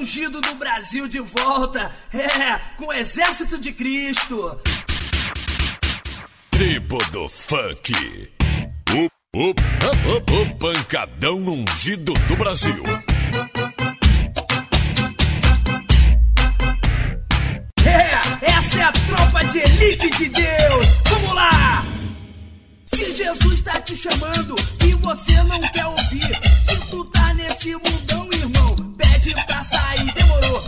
ungido do Brasil de volta, com o exército de Cristo. Tribo do Funk. O pancadão ungido do Brasil. Essa é a tropa de elite de Deus. Vamos lá! Se Jesus tá te chamando e você não quer ouvir, se tu tá nesse mundão, irmão, pede pra sair, demorou.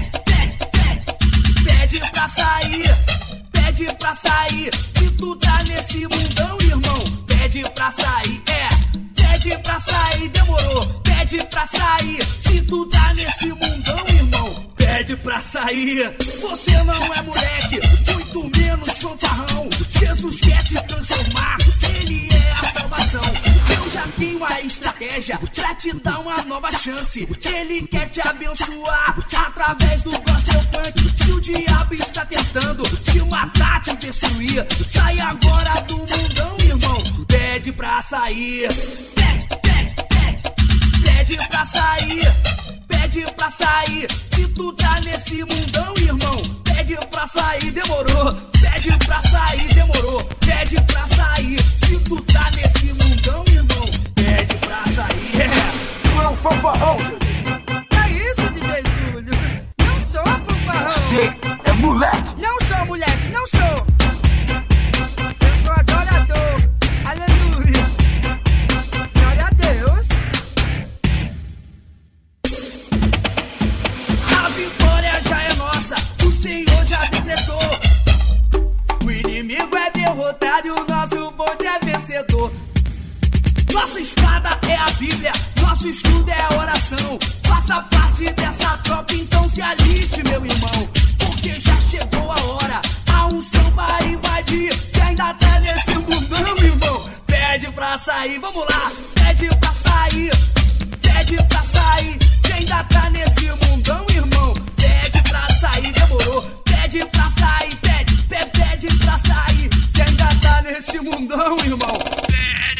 Pede pra sair, pede pra sair. Se tu tá nesse mundão, irmão, pede pra sair, pede pra sair, demorou. Pede pra sair, se tu tá nesse mundão, irmão, pede pra sair. Você não é moleque, muito menos fanfarrão. Jesus quer te transformar, Ele é a salvação. Eu já tenho a estratégia pra te dar uma nova chance. Ele quer te abençoar através do gospel funk. Se o diabo está tentando te matar, te destruir, sai agora do mundão, irmão. Pede pra sair. Pede pra sair. Pede pra sair. Se tu tá nesse mundão, irmão, pede pra sair, demorou. Pede pra sair, demorou. Pede pra sair. Se tu tá nesse mundão, irmão, pede pra sair. Tu é um fanfarrão, Júlio. É isso, DJ Júlio. Não sou fanfarrão. Você é moleque. Não sou moleque, não sou. Eu sou adorador. Aleluia. Glória a Deus. A vitória já é nossa, o Senhor já decretou. O inimigo é derrotado e o nosso bonde é vencedor. Nossa espada é a Bíblia, nosso escudo é a oração. Faça parte dessa tropa, então se aliste, meu irmão, porque já chegou a hora, a unção vai invadir. Se ainda tá nesse mundão, irmão, pede pra sair, vamos lá. Pede pra sair, pede pra sair. Se ainda tá nesse mundão, irmão, pede pra sair, demorou. Pede pra sair, pede pra sair. Se ainda tá nesse mundão, irmão, pede